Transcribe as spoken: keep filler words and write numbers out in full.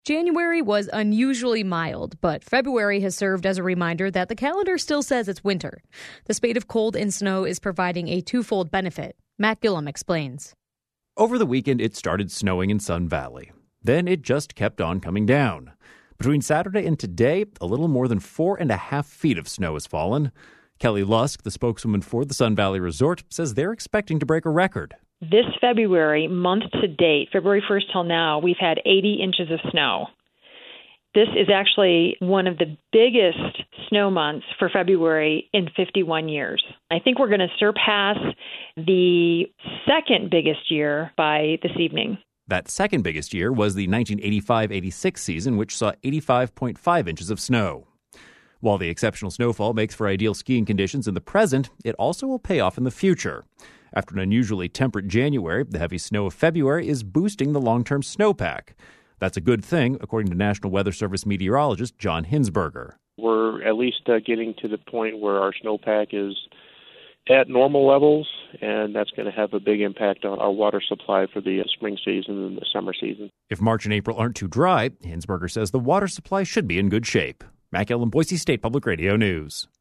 January was unusually mild, but February has served as a reminder that the calendar still says it's winter. The spate of cold and snow is providing a twofold benefit. Matt Gillum explains. Over the weekend, it started snowing in Sun Valley. Then it just kept on coming down. Between Saturday and today, a little more than four and a half feet of snow has fallen. Kelly Lusk, the spokeswoman for the Sun Valley Resort, says they're expecting to break a record. This February, month to date, February first till now, we've had eighty inches of snow. This is actually one of the biggest snow months for February in fifty-one years. I think we're going to surpass the second biggest year by this evening. That second biggest year was the nineteen eighty-five eighty-six season, which saw eighty-five point five inches of snow. While the exceptional snowfall makes for ideal skiing conditions in the present, it also will pay off in the future. After an unusually temperate January, the heavy snow of February is boosting the long-term snowpack. That's a good thing, according to National Weather Service meteorologist John Hinsberger. We're at least uh, getting to the point where our snowpack is at normal levels, and that's going to have a big impact on our water supply for the spring season and the summer season. If March and April aren't too dry, Hinsberger says the water supply should be in good shape. Matt Gillum, Boise State Public Radio News.